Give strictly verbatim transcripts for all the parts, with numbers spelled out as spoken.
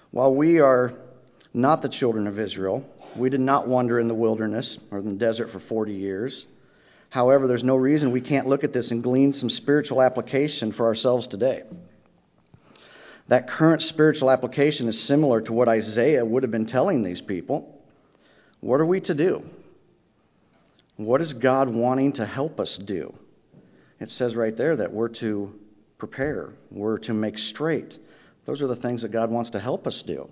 While we are not the children of Israel, we did not wander in the wilderness or in the desert for forty years. However, there's no reason we can't look at this and glean some spiritual application for ourselves today. That current spiritual application is similar to what Isaiah would have been telling these people. What are we to do? What is God wanting to help us do? It says right there that we're to prepare, we're to make straight. Those are the things that God wants to help us do.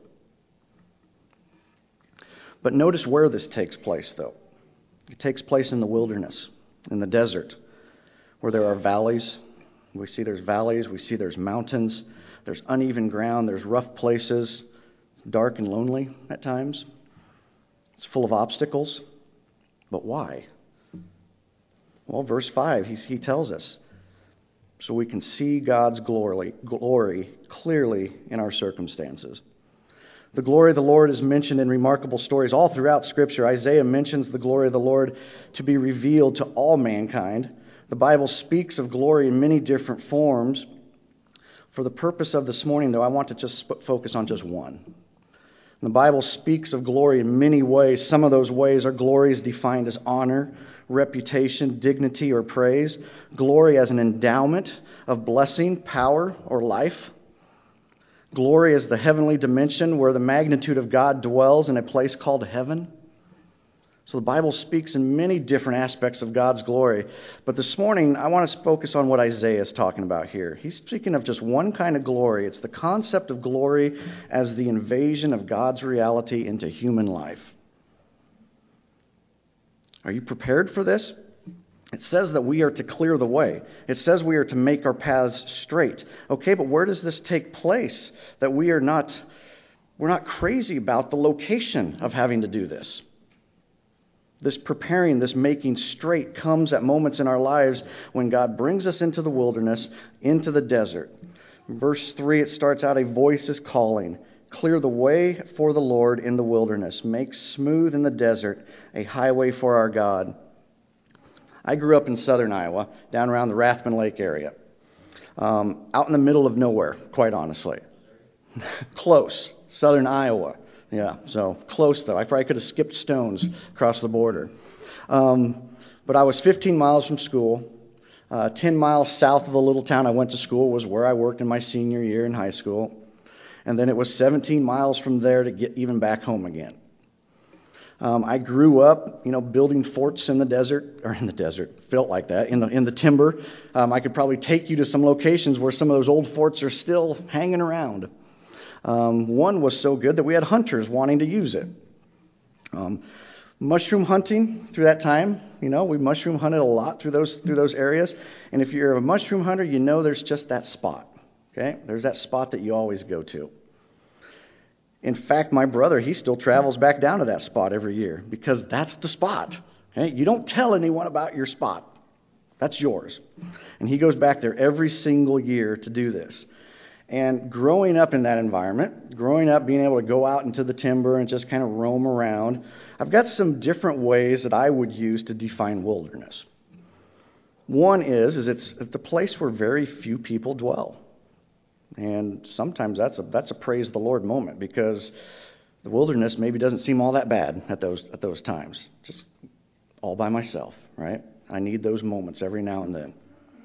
But notice where this takes place, though. It takes place in the wilderness, in the desert, where there are valleys. We see there's valleys, we see there's mountains, there's uneven ground, there's rough places, it's dark and lonely at times. It's full of obstacles. But why? Well, verse five, he, he tells us, so we can see God's glory, glory clearly in our circumstances. The glory of the Lord is mentioned in remarkable stories all throughout Scripture. Isaiah mentions the glory of the Lord to be revealed to all mankind. The Bible speaks of glory in many different forms. For the purpose of this morning, though, I want to just focus on just one. The Bible speaks of glory in many ways. Some of those ways are glories defined as honor, reputation, dignity, or praise. Glory as an endowment of blessing, power, or life. Glory is the heavenly dimension where the magnitude of God dwells in a place called heaven. So the Bible speaks in many different aspects of God's glory. But this morning, I want to focus on what Isaiah is talking about here. He's speaking of just one kind of glory. It's the concept of glory as the invasion of God's reality into human life. Are you prepared for this? It says that we are to clear the way. It says we are to make our paths straight. Okay, but where does this take place? That we are not, we're not crazy about the location of having to do this. This preparing, this making straight comes at moments in our lives when God brings us into the wilderness, into the desert. In verse three, it starts out, a voice is calling. Clear the way for the Lord in the wilderness. Make smooth in the desert a highway for our God. I grew up in southern Iowa, down around the Rathman Lake area. Um, out in the middle of nowhere, quite honestly. Close. Southern Iowa. Yeah, so close though. I probably could have skipped stones across the border. Um, but I was fifteen miles from school. Uh, ten miles south of the little town I went to school was where I worked in my senior year in high school. And then it was seventeen miles from there to get even back home again. Um, I grew up, you know, building forts in the desert, or in the desert, felt like that, in the in the timber. Um, I could probably take you to some locations where some of those old forts are still hanging around. Um, one was so good that we had hunters wanting to use it. Um, mushroom hunting through that time, you know, we mushroom hunted a lot through those through those areas. And if you're a mushroom hunter, you know there's just that spot. Okay, there's that spot that you always go to. In fact, my brother, he still travels back down to that spot every year because that's the spot. Okay? You don't tell anyone about your spot. That's yours. And he goes back there every single year to do this. And growing up in that environment, growing up being able to go out into the timber and just kind of roam around, I've got some different ways that I would use to define wilderness. One is, is it's, it's a place where very few people dwell. And sometimes that's a that's a praise the Lord moment because the wilderness maybe doesn't seem all that bad at those at those times. Just all by myself, right? I need those moments every now and then.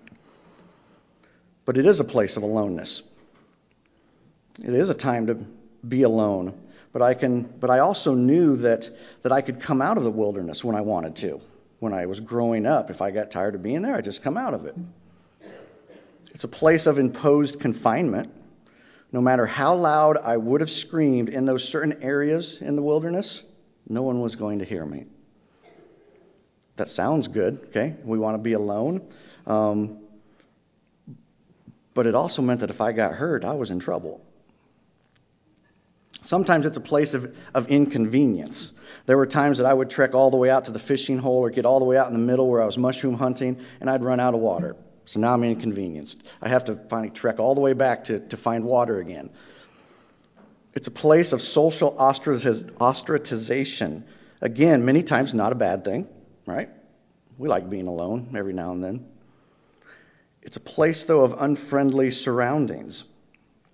But it is a place of aloneness. It is a time to be alone. But I can but I also knew that that I could come out of the wilderness when I wanted to. When I was growing up, if I got tired of being there, I'd just come out of it. It's a place of imposed confinement. No matter how loud I would have screamed in those certain areas in the wilderness, no one was going to hear me. That sounds good, okay? We want to be alone. Um, but it also meant that if I got hurt, I was in trouble. Sometimes it's a place of, of inconvenience. There were times that I would trek all the way out to the fishing hole or get all the way out in the middle where I was mushroom hunting, and I'd run out of water. So now I'm inconvenienced. I have to finally trek all the way back to, to find water again. It's a place of social ostracization. Again, many times not a bad thing, right? We like being alone every now and then. It's a place, though, of unfriendly surroundings.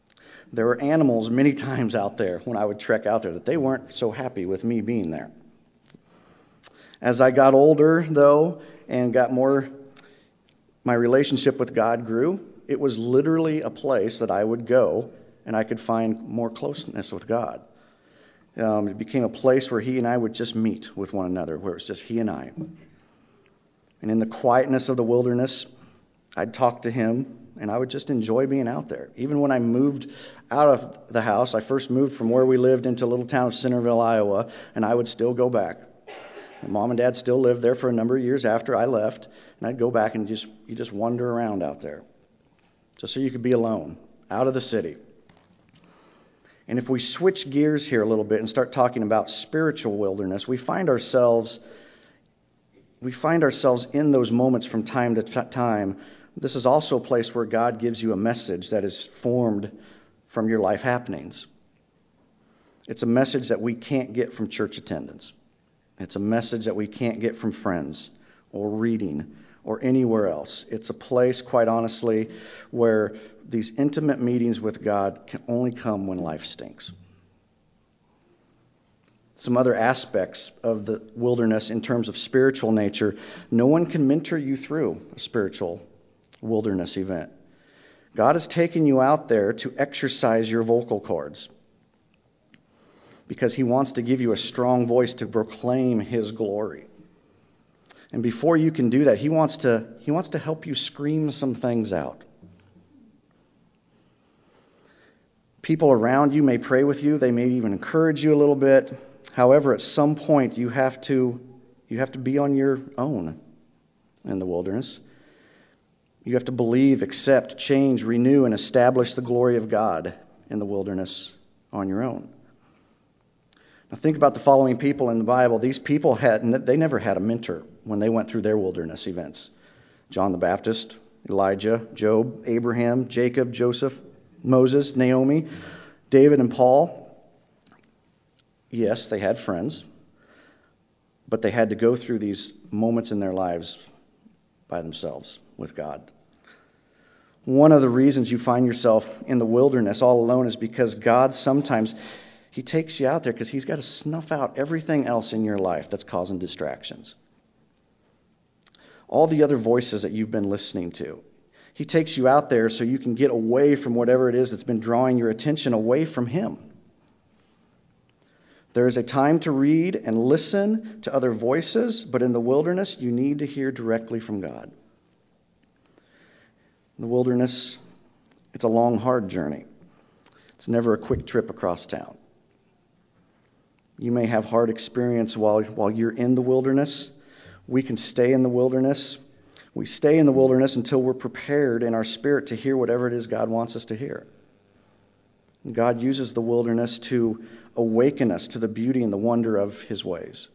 There were animals many times out there when I would trek out there that they weren't so happy with me being there. As I got older, though, and got more, my relationship with God grew, it was literally a place that I would go and I could find more closeness with God. Um, it became a place where He and I would just meet with one another, where it was just He and I. And in the quietness of the wilderness, I'd talk to Him, and I would just enjoy being out there. Even when I moved out of the house, I first moved from where we lived into a little town of Centerville, Iowa, and I would still go back. My mom and dad still lived there for a number of years after I left, and I'd go back and just you just wander around out there, just so you could be alone, out of the city. And if we switch gears here a little bit and start talking about spiritual wilderness, we find ourselves we find ourselves in those moments from time to t- time. This is also a place where God gives you a message that is formed from your life happenings. It's a message that we can't get from church attendance. It's a message that we can't get from friends or reading or anywhere else. It's a place, quite honestly, where these intimate meetings with God can only come when life stinks. Some other aspects of the wilderness in terms of spiritual nature, no one can mentor you through a spiritual wilderness event. God has taken you out there to exercise your vocal cords because He wants to give you a strong voice to proclaim His glory. And before you can do that, He wants to, He wants to help you scream some things out. People around you may pray with you. They may even encourage you a little bit. However, at some point, you have to you have to be on your own in the wilderness. You have to believe, accept, change, renew, and establish the glory of God in the wilderness on your own. Now think about the following people in the Bible. These people had they never had a mentor when they went through their wilderness events. John the Baptist, Elijah, Job, Abraham, Jacob, Joseph, Moses, Naomi, David, and Paul. Yes, they had friends, but they had to go through these moments in their lives by themselves with God. One of the reasons you find yourself in the wilderness all alone is because God sometimes, He takes you out there because He's got to snuff out everything else in your life that's causing distractions. All the other voices that you've been listening to. He takes you out there so you can get away from whatever it is that's been drawing your attention away from Him. There is a time to read and listen to other voices, but in the wilderness, you need to hear directly from God. In the wilderness, it's a long, hard journey. It's never a quick trip across town. You may have hard experience while, while you're in the wilderness. We can stay in the wilderness. We stay in the wilderness until we're prepared in our spirit to hear whatever it is God wants us to hear. And God uses the wilderness to awaken us to the beauty and the wonder of His ways.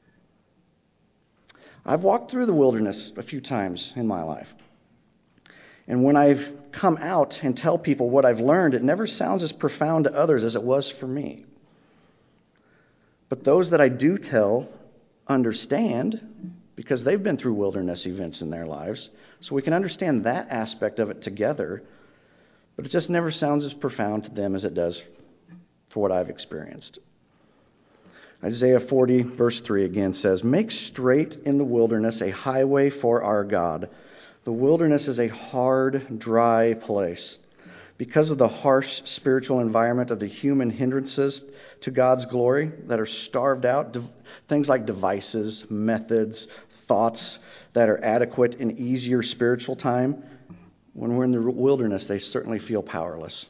I've walked through the wilderness a few times in my life. And when I've come out and tell people what I've learned, it never sounds as profound to others as it was for me. But those that I do tell understand because they've been through wilderness events in their lives. So we can understand that aspect of it together. But it just never sounds as profound to them as it does for what I've experienced. Isaiah forty, verse three again says, "Make straight in the wilderness a highway for our God." The wilderness is a hard, dry place. Because of the harsh spiritual environment of the human hindrances to God's glory that are starved out, things like devices, methods, thoughts that are adequate in easier spiritual time, when we're in the wilderness, they certainly feel powerless.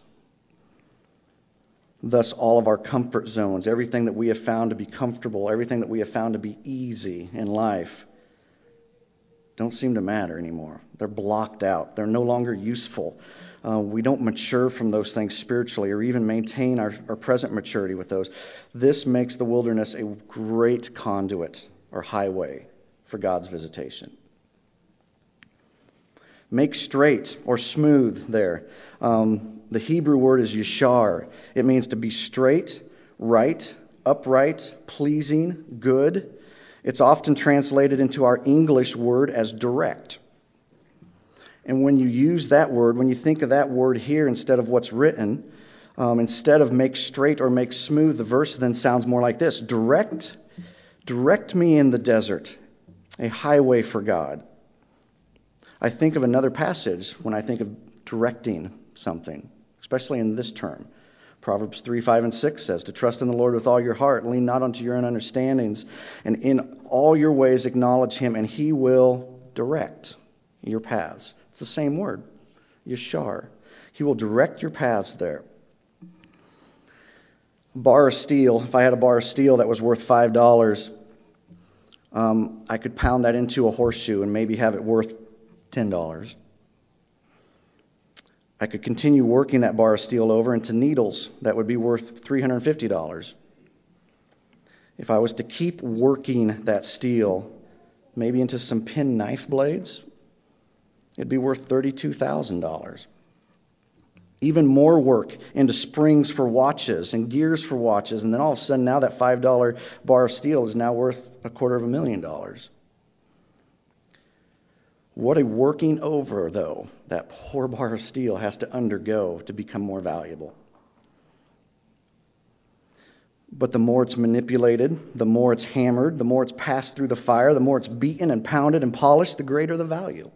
Thus, all of our comfort zones, everything that we have found to be comfortable, everything that we have found to be easy in life, don't seem to matter anymore. They're blocked out. They're no longer useful. Uh, we don't mature from those things spiritually or even maintain our, our present maturity with those. This makes the wilderness a great conduit or highway for God's visitation. Make straight or smooth there. Um, the Hebrew word is yashar. It means to be straight, right, upright, pleasing, good. It's often translated into our English word as direct. And when you use that word, when you think of that word here instead of what's written, Um, instead of make straight or make smooth, the verse then sounds more like this: Direct, direct me in the desert, a highway for God. I think of another passage when I think of directing something, especially in this term. Proverbs three, five, and six says, to trust in the Lord with all your heart, lean not unto your own understandings, and in all your ways acknowledge him, and he will direct your paths. It's the same word, yashar. He will direct your paths there. A bar of steel, if I had a bar of steel that was worth five dollars, um, I could pound that into a horseshoe and maybe have it worth ten dollars. I could continue working that bar of steel over into needles that would be worth three hundred fifty dollars. If I was to keep working that steel, maybe into some pen knife blades, it'd be worth thirty-two thousand dollars. Even more work into springs for watches and gears for watches, and then all of a sudden now that five dollar bar of steel is now worth a quarter of a million dollars. What a working over, though, that poor bar of steel has to undergo to become more valuable. But the more it's manipulated, the more it's hammered, the more it's passed through the fire, the more it's beaten and pounded and polished, the greater the value.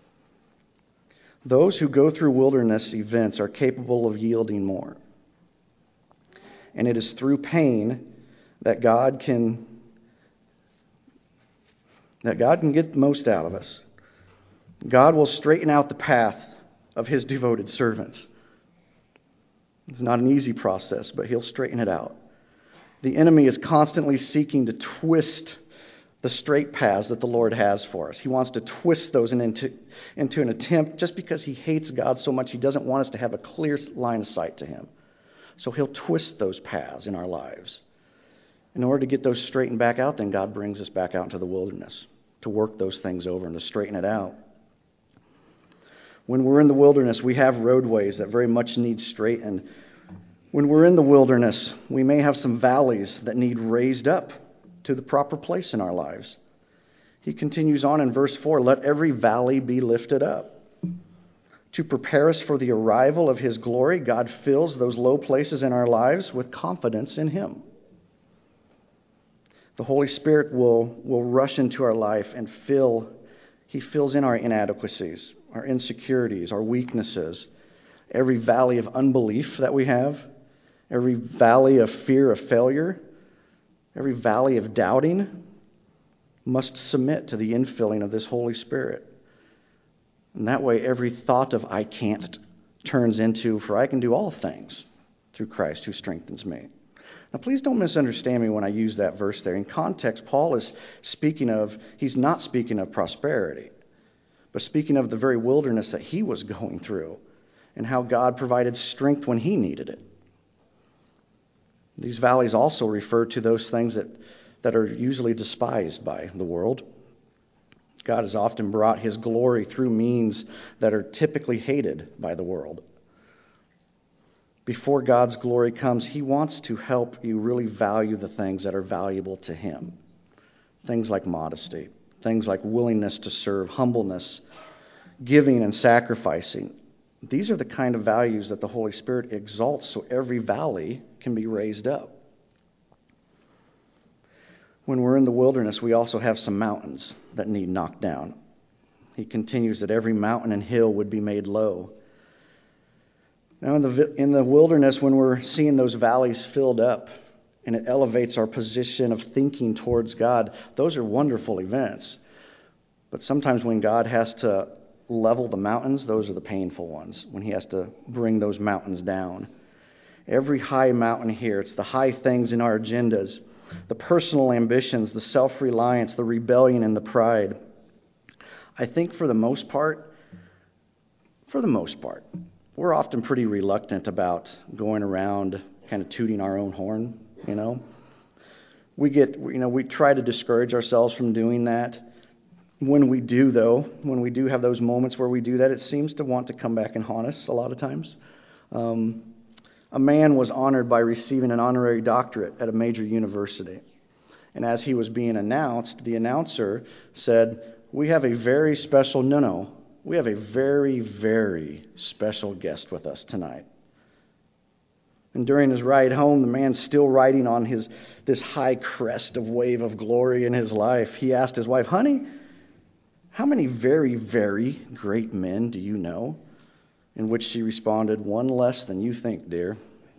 Those who go through wilderness events are capable of yielding more. And it is through pain that God can that God can get the most out of us. God will straighten out the path of his devoted servants. It's not an easy process, but he'll straighten it out. The enemy is constantly seeking to twist the straight paths that the Lord has for us. He wants to twist those into, into an attempt, just because he hates God so much, he doesn't want us to have a clear line of sight to him. So he'll twist those paths in our lives. In order to get those straightened back out, then God brings us back out into the wilderness to work those things over and to straighten it out. When we're in the wilderness, we have roadways that very much need straightened. When we're in the wilderness, we may have some valleys that need raised up to the proper place in our lives. He continues on in verse four, let every valley be lifted up. To prepare us for the arrival of his glory, God fills those low places in our lives with confidence in him. The Holy Spirit will, will rush into our life and fill, he fills in our inadequacies, our insecurities, our weaknesses, every valley of unbelief that we have, every valley of fear of failure, every valley of doubting must submit to the infilling of this Holy Spirit. And that way every thought of I can't turns into, for I can do all things through Christ who strengthens me. Now please don't misunderstand me when I use that verse there. In context, Paul is speaking of, he's not speaking of prosperity, but speaking of the very wilderness that he was going through and how God provided strength when he needed it. These valleys also refer to those things that, that are usually despised by the world. God has often brought his glory through means that are typically hated by the world. Before God's glory comes, he wants to help you really value the things that are valuable to him. Things like modesty, things like willingness to serve, humbleness, giving and sacrificing. These are the kind of values that the Holy Spirit exalts so every valley can be raised up. When we're in the wilderness, we also have some mountains that need knocked down. He continues that every mountain and hill would be made low. Now in the in the wilderness, when we're seeing those valleys filled up and it elevates our position of thinking towards God, those are wonderful events. But sometimes when God has to level the mountains, those are the painful ones, when he has to bring those mountains down. Every high mountain here, it's the high things in our agendas, the personal ambitions, the self-reliance, the rebellion, and the pride. I think for the most part, for the most part, we're often pretty reluctant about going around kind of tooting our own horn, you know. We get, you know, we try to discourage ourselves from doing that. When we do, though, when we do have those moments where we do that, it seems to want to come back and haunt us a lot of times. Um, a man was honored by receiving an honorary doctorate at a major university. And as he was being announced, the announcer said, we have a very special, no, no, we have a very, very special guest with us tonight. And during his ride home, the man's still riding on his this high crest of wave of glory in his life. He asked his wife, "Honey, how many very, very great men do you know?" In which she responded, "One less than you think, dear."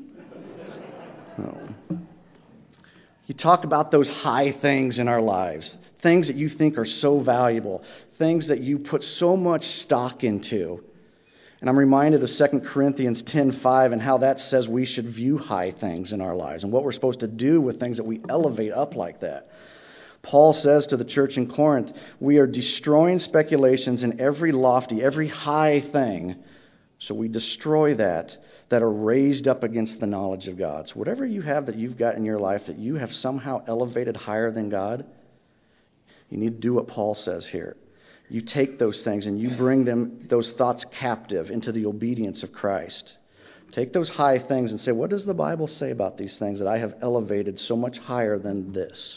Oh. You talk about those high things in our lives, things that you think are so valuable, things that you put so much stock into. And I'm reminded of Second Corinthians ten five and how that says we should view high things in our lives and what we're supposed to do with things that we elevate up like that. Paul says to the church in Corinth, we are destroying speculations in every lofty, every high thing. So we destroy that, that are raised up against the knowledge of God. So whatever you have that you've got in your life that you have somehow elevated higher than God, you need to do what Paul says here. You take those things and you bring them, those thoughts captive into the obedience of Christ. Take those high things and say, what does the Bible say about these things that I have elevated so much higher than this?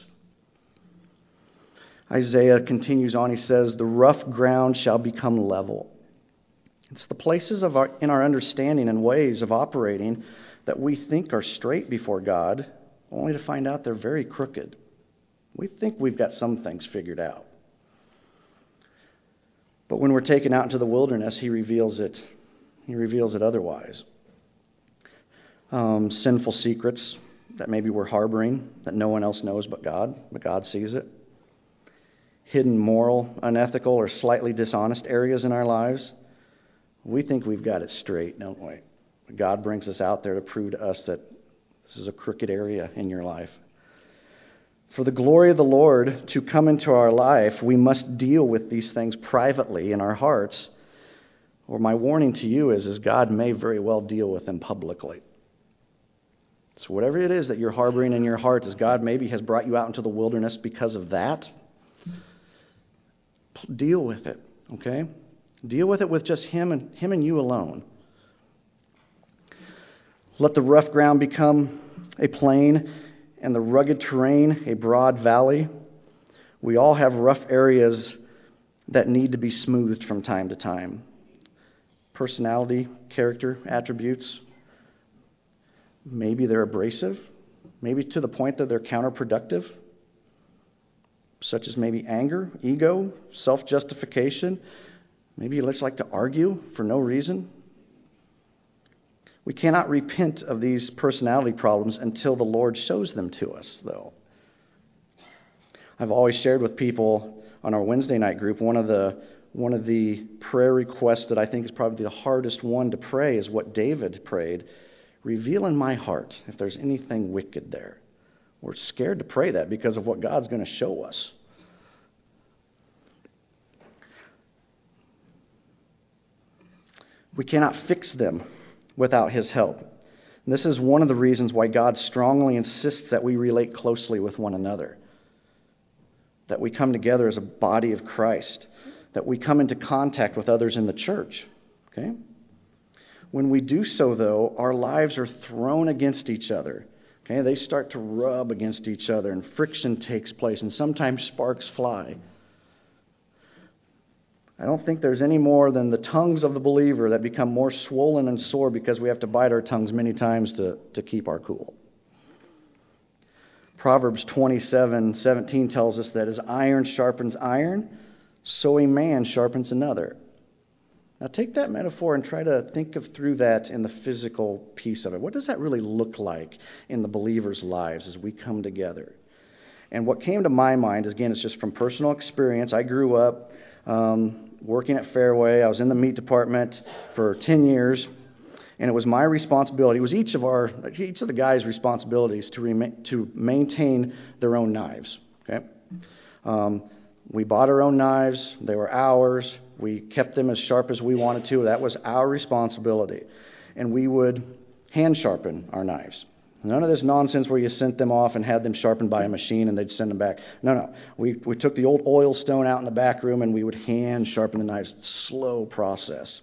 Isaiah continues on, he says, the rough ground shall become level. It's the places of our, in our understanding and ways of operating that we think are straight before God, only to find out they're very crooked. We think we've got some things figured out. But when we're taken out into the wilderness, he reveals it. He reveals it otherwise. Um, sinful secrets that maybe we're harboring that no one else knows but God, but God sees it. Hidden moral, unethical, or slightly dishonest areas in our lives. We think we've got it straight, don't we? But God brings us out there to prove to us that this is a crooked area in your life. For the glory of the Lord to come into our life, we must deal with these things privately in our hearts. Or my warning to you is, is God may very well deal with them publicly. So whatever it is that you're harboring in your heart, as God maybe has brought you out into the wilderness because of that, deal with it, okay? Deal with it with just him and him and you alone. Let the rough ground become a plain and the rugged terrain a broad valley. We all have rough areas that need to be smoothed from time to time. Personality, character, attributes. Maybe they're abrasive. Maybe to the point that they're counterproductive. Such as maybe anger, ego, self-justification. Maybe you just like to argue for no reason. We cannot repent of these personality problems until the Lord shows them to us, though. I've always shared with people on our Wednesday night group, one of the one of the prayer requests that I think is probably the hardest one to pray is what David prayed. Reveal in my heart if there's anything wicked there. We're scared to pray that because of what God's going to show us. We cannot fix them without his help. And this is one of the reasons why God strongly insists that we relate closely with one another. That we come together as a body of Christ. That we come into contact with others in the church. Okay? When we do so, though, our lives are thrown against each other. Okay? They start to rub against each other and friction takes place and sometimes sparks fly. I don't think there's any more than the tongues of the believer that become more swollen and sore because we have to bite our tongues many times to, to keep our cool. Proverbs twenty-seven seventeen tells us that as iron sharpens iron, so a man sharpens another. Now take that metaphor and try to think of through that in the physical piece of it. What does that really look like in the believers' lives as we come together? And what came to my mind, again, is just from personal experience. I grew up Um, working at Fairway. I was in the meat department for ten years, and it was my responsibility, it was each of our, each of the guys' responsibilities to remain, to maintain their own knives. Okay, um, we bought our own knives. They were ours. We kept them as sharp as we wanted to. That was our responsibility, and we would hand sharpen our knives. None of this nonsense where you sent them off and had them sharpened by a machine and they'd send them back. No, no. We we took the old oil stone out in the back room and we would hand sharpen the knives. Slow process.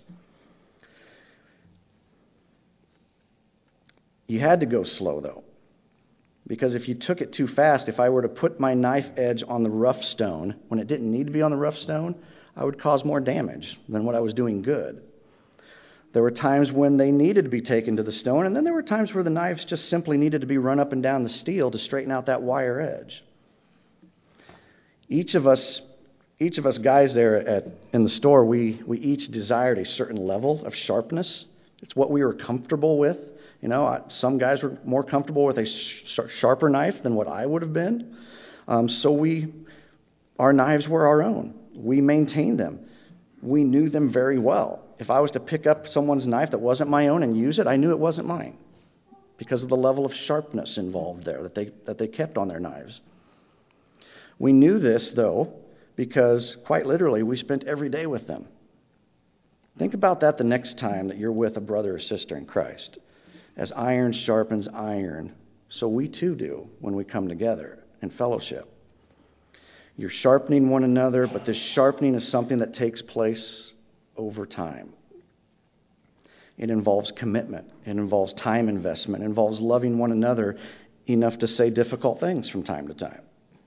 You had to go slow, though. Because if you took it too fast, if I were to put my knife edge on the rough stone when it didn't need to be on the rough stone, I would cause more damage than what I was doing good. There were times when they needed to be taken to the stone, and then there were times where the knives just simply needed to be run up and down the steel to straighten out that wire edge. Each of us, each of us guys there at in the store, we, we each desired a certain level of sharpness. It's what we were comfortable with. You know, some guys were more comfortable with a sh- sharper knife than what I would have been. Um, so we, our knives were our own. We maintained them. We knew them very well. If I was to pick up someone's knife that wasn't my own and use it, I knew it wasn't mine because of the level of sharpness involved there that they that they kept on their knives. We knew this, though, because quite literally we spent every day with them. Think about that the next time that you're with a brother or sister in Christ. As iron sharpens iron, so we too do when we come together in fellowship. You're sharpening one another, but this sharpening is something that takes place over time. It involves commitment. It involves time investment. It involves loving one another enough to say difficult things from time to time.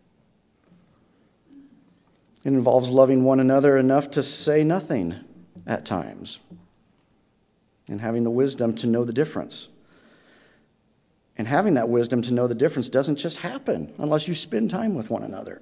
It involves loving one another enough to say nothing at times and having the wisdom to know the difference. And having that wisdom to know the difference doesn't just happen unless you spend time with one another.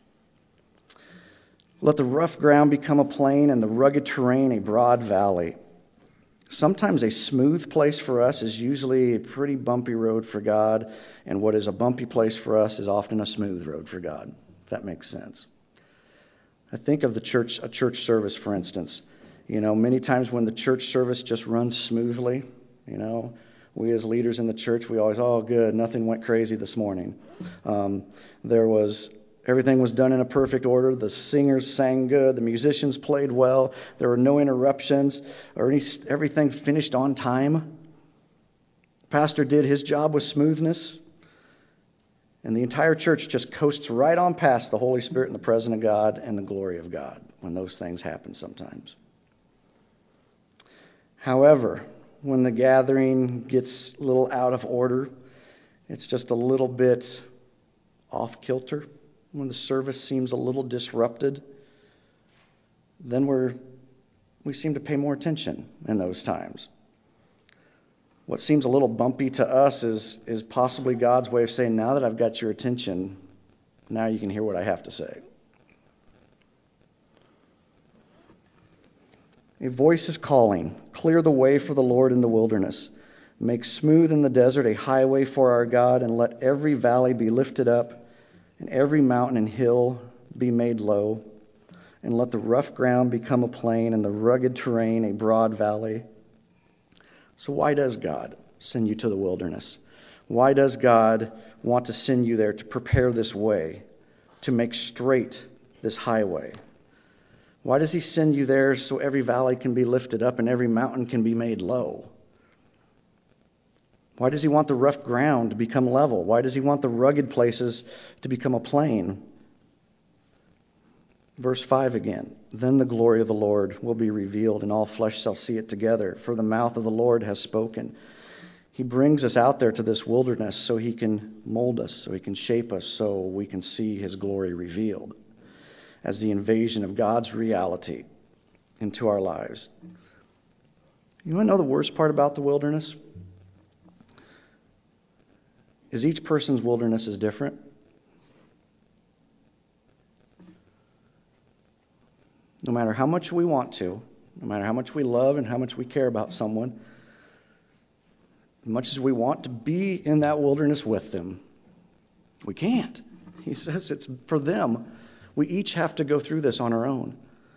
Let the rough ground become a plain and the rugged terrain a broad valley. Sometimes a smooth place for us is usually a pretty bumpy road for God, and what is a bumpy place for us is often a smooth road for God, if that makes sense. I think of the church, a church service, for instance. You know, many times when the church service just runs smoothly, you know, we as leaders in the church, we always, oh, good, nothing went crazy this morning. Um, there was... Everything was done in a perfect order. The singers sang good. The musicians played well. There were no interruptions, or any, everything finished on time. The pastor did his job with smoothness. And the entire church just coasts right on past the Holy Spirit and the presence of God and the glory of God when those things happen sometimes. However, when the gathering gets a little out of order, it's just a little bit off kilter. When the service seems a little disrupted, then we're, we seem to pay more attention in those times. What seems a little bumpy to us is, is possibly God's way of saying, now that I've got your attention, now you can hear what I have to say. A voice is calling, clear the way for the Lord in the wilderness. Make smooth in the desert a highway for our God, and let every valley be lifted up, and every mountain and hill be made low, and let the rough ground become a plain, and the rugged terrain a broad valley. So why does God send you to the wilderness? Why does God want to send you there to prepare this way, to make straight this highway? Why does he send you there so every valley can be lifted up and every mountain can be made low? Why does he want the rough ground to become level? Why does he want the rugged places to become a plain? Verse five again. Then the glory of the Lord will be revealed, and all flesh shall see it together, for the mouth of the Lord has spoken. He brings us out there to this wilderness so he can mold us, so he can shape us, so we can see his glory revealed as the invasion of God's reality into our lives. You want to know the worst part about the wilderness? Is each person's wilderness is different. No matter how much we want to, no matter how much we love and how much we care about someone, as much as we want to be in that wilderness with them, we can't. He says it's for them. We each have to go through this on our own.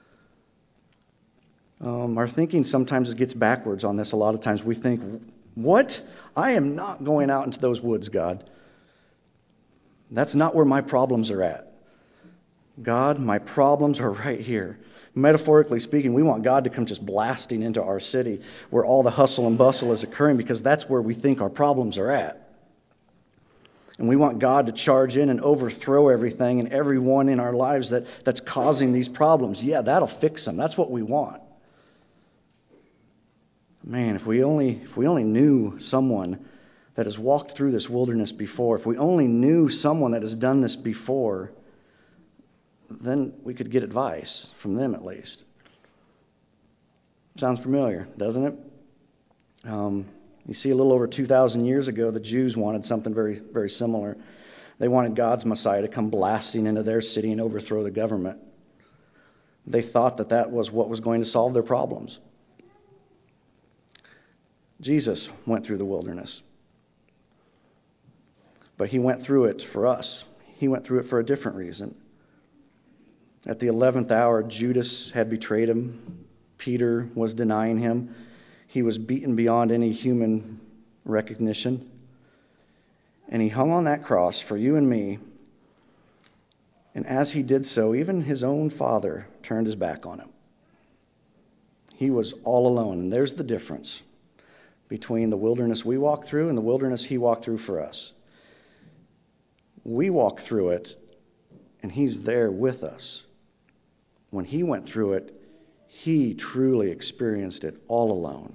Um, our thinking sometimes gets backwards on this. A lot of times we think, what? I am not going out into those woods, God. That's not where my problems are at. God, my problems are right here. Metaphorically speaking, we want God to come just blasting into our city where all the hustle and bustle is occurring because that's where we think our problems are at. And we want God to charge in and overthrow everything and everyone in our lives that, that's causing these problems. Yeah, that'll fix them. That's what we want. Man, if we only if we only knew someone that has walked through this wilderness before, if we only knew someone that has done this before, then we could get advice from them at least. Sounds familiar, doesn't it? Um, you see, a little over two thousand years ago, the Jews wanted something very, very similar. They wanted God's Messiah to come blasting into their city and overthrow the government. They thought that that was what was going to solve their problems. Jesus went through the wilderness. But he went through it for us. He went through it for a different reason. At the eleventh hour, Judas had betrayed him. Peter was denying him. He was beaten beyond any human recognition. And he hung on that cross for you and me. And as he did so, even his own Father turned his back on him. He was all alone. And there's the difference between the wilderness we walk through and the wilderness he walked through for us. We walk through it, and he's there with us. When he went through it, he truly experienced it all alone.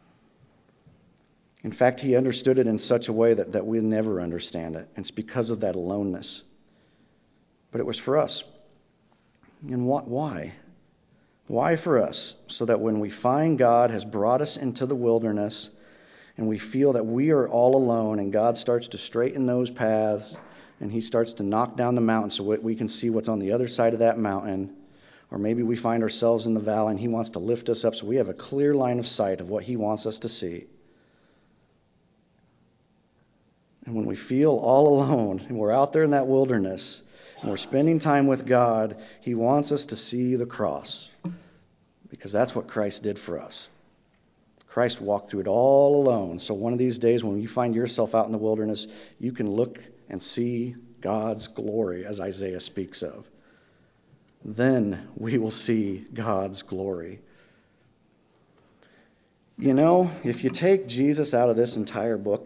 In fact, he understood it in such a way that, that we'll never understand it. And it's because of that aloneness. But it was for us. And what, why? Why for us? So that when we find God has brought us into the wilderness and we feel that we are all alone and God starts to straighten those paths and he starts to knock down the mountain so we can see what's on the other side of that mountain, or maybe we find ourselves in the valley and he wants to lift us up so we have a clear line of sight of what he wants us to see. And when we feel all alone and we're out there in that wilderness and we're spending time with God, he wants us to see the cross, because that's what Christ did for us. Christ walked through it all alone. So one of these days when you find yourself out in the wilderness, you can look and see God's glory, as Isaiah speaks of. Then we will see God's glory. You know, if you take Jesus out of this entire book,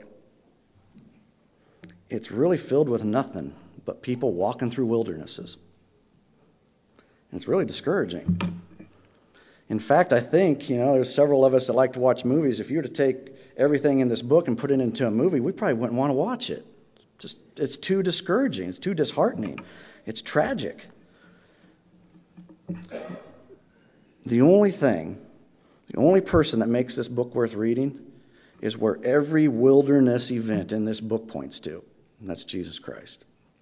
it's really filled with nothing but people walking through wildernesses. And it's really discouraging. In fact, I think, you know, there's several of us that like to watch movies. If you were to take everything in this book and put it into a movie, we probably wouldn't want to watch it. Just, it's too discouraging. It's too disheartening. It's tragic. The only thing, the only person that makes this book worth reading is where every wilderness event in this book points to, and that's Jesus Christ.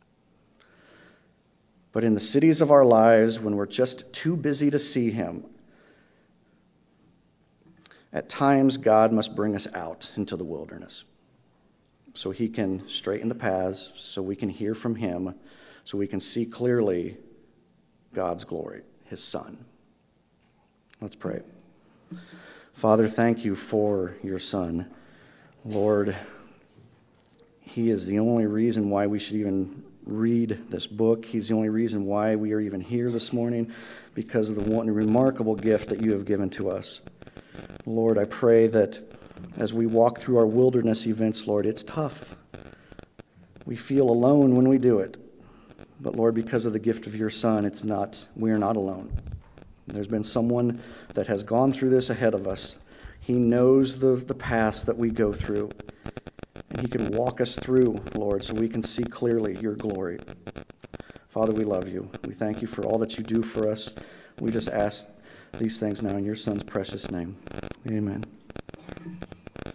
But in the cities of our lives, when we're just too busy to see him, at times God must bring us out into the wilderness so he can straighten the paths, so we can hear from him, so we can see clearly God's glory, his Son. Let's pray. Father, thank you for your Son. Lord, he is the only reason why we should even read this book. He's the only reason why we are even here this morning, because of the one remarkable gift that you have given to us. Lord, I pray that as we walk through our wilderness events, Lord, it's tough. We feel alone when we do it. But Lord, because of the gift of your Son, it's not, we are not alone. There's been someone that has gone through this ahead of us. He knows the, the past that we go through. And he can walk us through, Lord, so we can see clearly your glory. Father, we love you. We thank you for all that you do for us. We just ask these things now in your Son's precious name. Amen.